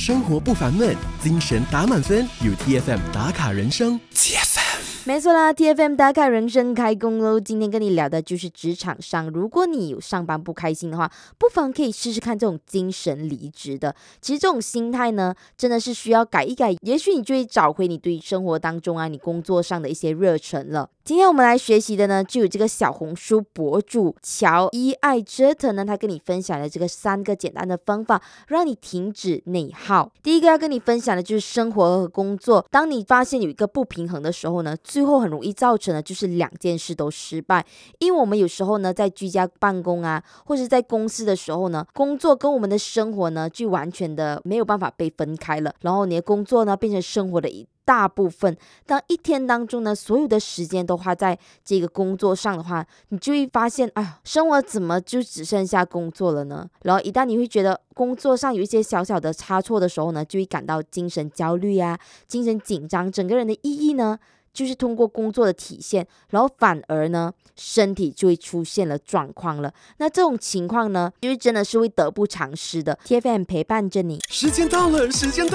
生活不烦闷，精神打满分，有 TFM 打卡人生。 没错啦 ，TFM 打卡人生开工喽！今天跟你聊的就是职场上，如果你有上班不开心的话，不妨可以试试看这种精神离职的。其实这种心态呢，真的是需要改一改，也许你就会找回你对生活当中你工作上的一些热忱了。今天我们来学习的呢，就有这个小红书博主乔伊爱折腾呢，他跟你分享了这个3个简单的方法，让你停止内耗。第一个要跟你分享的就是生活和工作，当你发现有一个不平衡的时候呢，最后很容易造成的就是2件事都失败。因为我们有时候呢，在居家办公或者在公司的时候呢，工作跟我们的生活呢，就完全的没有办法被分开了，然后你的工作呢，变成生活的一大部分。当一天当中呢，所有的时间都花在这个工作上的话，你就会发现，生活怎么就只剩下工作了呢？然后一旦你会觉得工作上有一些小小的差错的时候呢，就会感到精神焦虑精神紧张，整个人的意义呢，就是通过工作的体现，然后反而呢，身体就会出现了状况了。那这种情况呢，就是真的是会得不偿失的。TFM 陪伴着你， 时间到了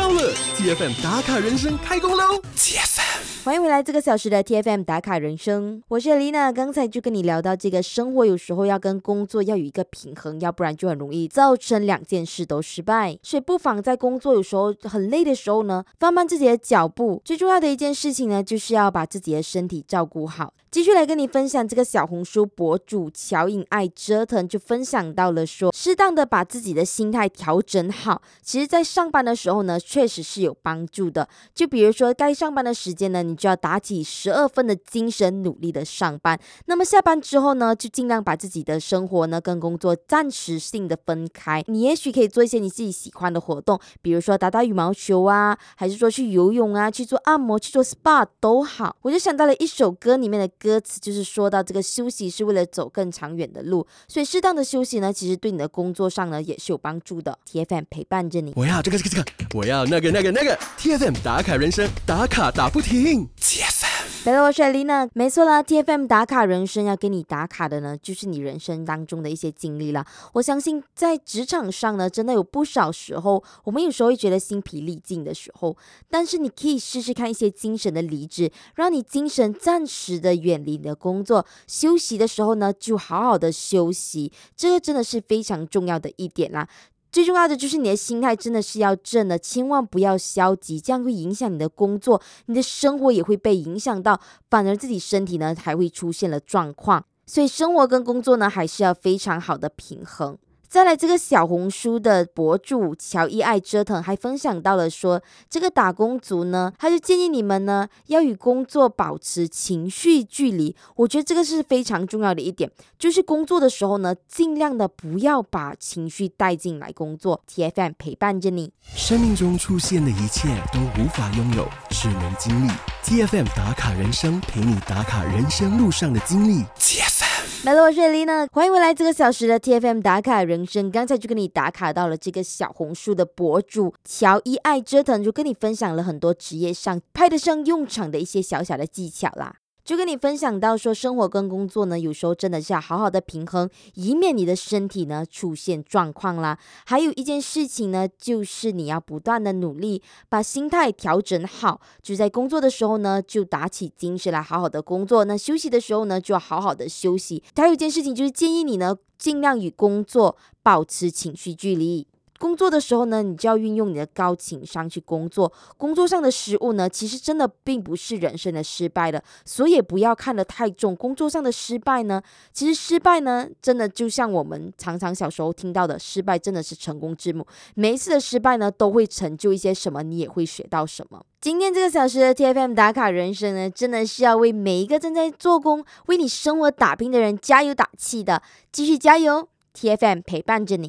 ，TFM 打卡人生开工喽欢迎回来这个小时的 TFM 打卡人生，我是 Alina。 刚才就跟你聊到这个生活有时候要跟工作要有一个平衡，要不然就很容易造成2件事都失败。所以不妨在工作有时候很累的时候呢，放慢自己的脚步。最重要的一件事情呢，就是要把自己的身体照顾好。继续来跟你分享这个小红书博主乔颖爱折腾就分享到了说，适当的把自己的心态调整好，其实在上班的时候呢，确实是有帮助的。就比如说该上班的时间呢，你就要打起12分的精神努力的上班。那么下班之后呢，就尽量把自己的生活呢跟工作暂时性的分开。你也许可以做一些你自己喜欢的活动，比如说打打羽毛球还是说去游泳去做按摩，去做 SPA 都好。我就想到了一首歌里面的歌词，就是说到这个休息是为了走更长远的路，所以适当的休息呢，其实对你的工作上呢也是有帮助的。 TFM 陪伴着你， 我要这个，我要那个 TFM 打卡人生，打卡打不停。 来了，我是 Alina。 没错啦， TFM 打卡人生要给你打卡的呢，就是你人生当中的一些经历啦。我相信在职场上呢，真的有不少时候，我们有时候会觉得心疲力尽的时候，但是你可以试试看一些精神的离职，让你精神暂时的远离你的工作，休息的时候呢，就好好的休息，这个真的是非常重要的一点啦。最重要的就是你的心态真的是要正的，千万不要消极，这样会影响你的工作，你的生活也会被影响到，反而自己身体呢还会出现了状况。所以生活跟工作呢还是要非常好的平衡。再来，这个小红书的博主乔伊爱折腾还分享到了说，这个打工族呢，他就建议你们呢要与工作保持情绪距离。我觉得这个是非常重要的一点，就是工作的时候呢，尽量的不要把情绪带进来工作。 TFM 陪伴着你， 生命中出现的一切都无法拥有，只能经历。 TFM 打卡人生，陪你打卡人生路上的经历。 来了，我是 Alina， 欢迎回来这个小时的 TFM 打卡人生。刚才就跟你打卡到了这个小红书的博主乔伊爱折腾，就跟你分享了很多职业上派得上用场的一些小小的技巧啦。就跟你分享到说，生活跟工作呢，有时候真的是要好好的平衡，以免你的身体呢出现状况啦。还有一件事情呢，就是你要不断的努力，把心态调整好。就在工作的时候呢，就打起精神来好好的工作；那休息的时候呢，就要好好的休息。还有一件事情就是建议你呢，尽量与工作保持情绪距离。工作的时候呢，你就要运用你的高情商去工作。工作上的失误呢，其实真的并不是人生的失败的，所以也不要看得太重。工作上的失败呢，其实失败呢，真的就像我们常常小时候听到的，失败真的是成功之母。每一次的失败呢，都会成就一些什么，你也会学到什么。今天这个小时的 TFM 打卡人生呢，真的是要为每一个正在做工、为你生活打拼的人加油打气的，继续加油！ TFM 陪伴着你。